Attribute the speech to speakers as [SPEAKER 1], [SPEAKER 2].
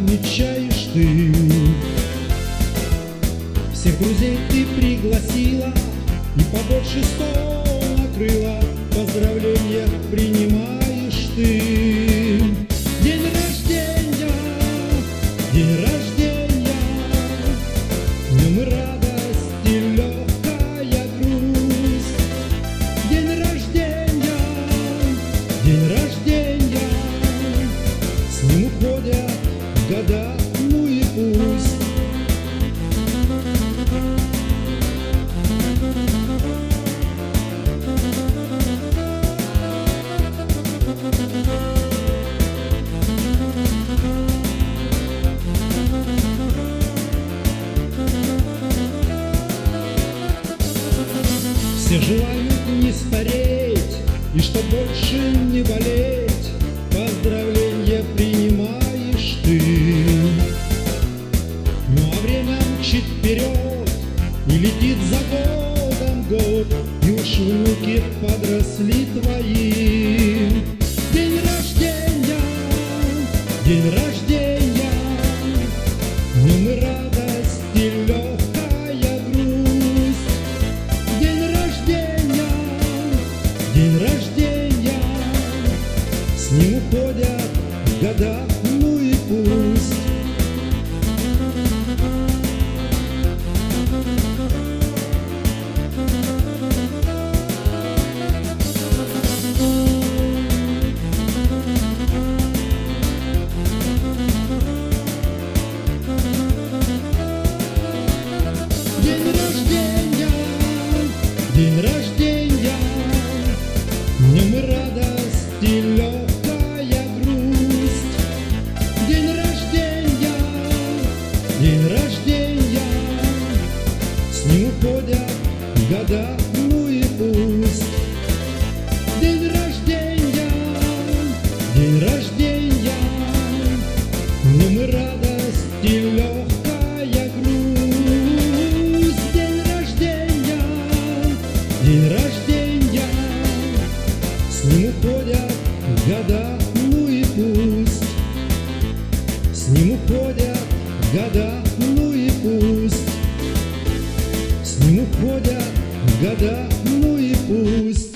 [SPEAKER 1] отмечаешь ты. Всех друзей ты пригласила и побольше стол накрыла. Поздравления принимаешь ты. День рождения, день рождения, в нем и радость, и легкая грусть. День рождения, день рождения, с ним уходят года, ну и пусть. Все желают не стареть и чтоб больше не болеть. Поздравления принимаешь ты. Ну а время мчит вперед и летит за годом год, и уж внуки подросли твои. День рождения, день рождения, в нем и радость, и легкая грусть. День рождения, день рождения, с ним уходят года, ну и пусть. День рождения, в нем и радость, и легкая грусть. День рождения, день рождения, с ним уходят года, ну и пусть. День рождения, день рождения, в нем и радость, и легкая грусть. День рождения, день рождения, с ним уходят года, ну и пусть. С ним уходят года, ну и пусть. С ним уходят года, ну и пусть.